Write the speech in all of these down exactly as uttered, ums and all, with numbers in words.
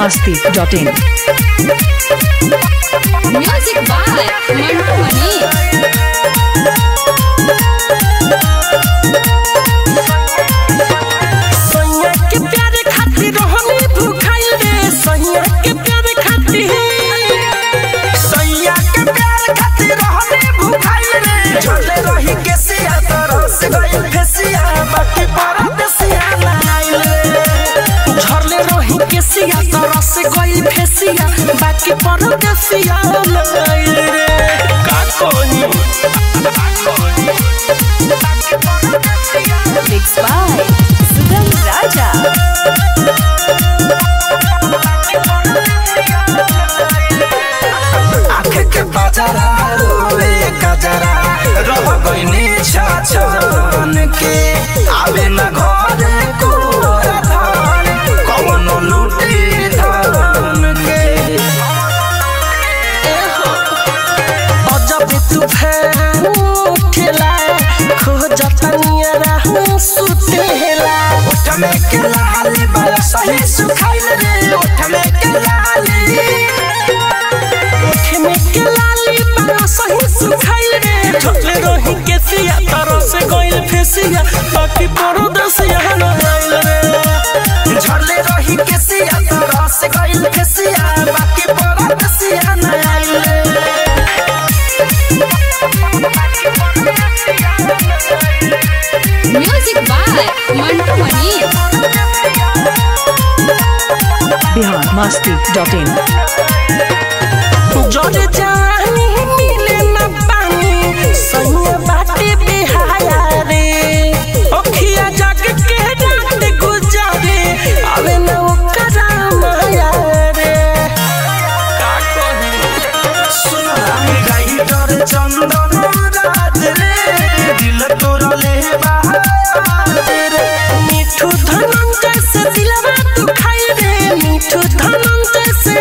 masti dot in. Music by Mantu Mani. सैया के प्यारे खातिर रहनी भूखाइल रे सैया के प्यारे खातिर सैया के प्यारे खातिर रहनी भूखाइल रे झोले रही के सिया तरह से गइल फेसिया बाकी परदेसिया लाइल रे झोले रही के सिया तरह से गइल फेसिया बाकी परदेसिया लाइल रे का कोई Mixed by Sugam Raja. आँख के बाजारा रोवे गजरा रह गइनी छाछन के आवे न घरे को धन कौनो लूटी धन के अजब तू खेला खोजत नियरा सुतेला उठ में के लाली बड़ा सही सुखाइल रे उठ में के लाली उठ में के लाली बड़ा सही सुखाइल रे झोले रही के सिया तरह से गइल फेसिया बाकी परदेसिया लाइल रे झोले रही के सिया तरह से गइल फेसिया बाकी परदेसिया लाइल रे Music by Mantu Mani. Bihar masti dot in. जोरे जानी मिले न पानी सैया बाटे बेहाया रे ओखिया जग के रात गुजारे आवे न ओकरा माया रे का कही सुना गाई डर चंदन रात रे दिल तोरा ले बाहर रे मिठू धनंजय से दिलवा तू खाई रे मिठू धनंजय से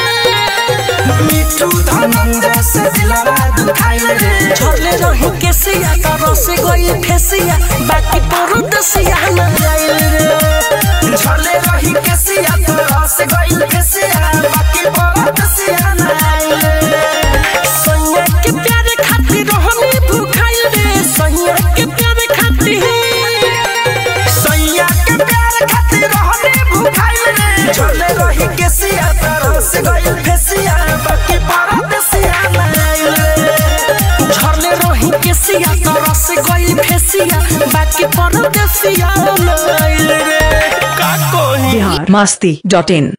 मिठू धनंजय से दिलवा दुखाइल रे झोले रही के सिया तरह से गइल फेसिया बाकी परदेसिया न जाइल रे झोले रही के सिया तरह से गइल फेसिया बाकी परदेसिया न आइल रे सैया के प्यारे खातिर रहनी भूखाइल रे सैया के प्यारे खातिर सैया के प्यारे खातिर रहनी भूखाइल रे झोले रही के सिया तरह से गइल फेसिया बाकी परदेसिया लाइल रे झोले रही के सिया तरह से गइल फेसिया बाकी परदेसिया लाइल रे का कोई Bihar masti dot in.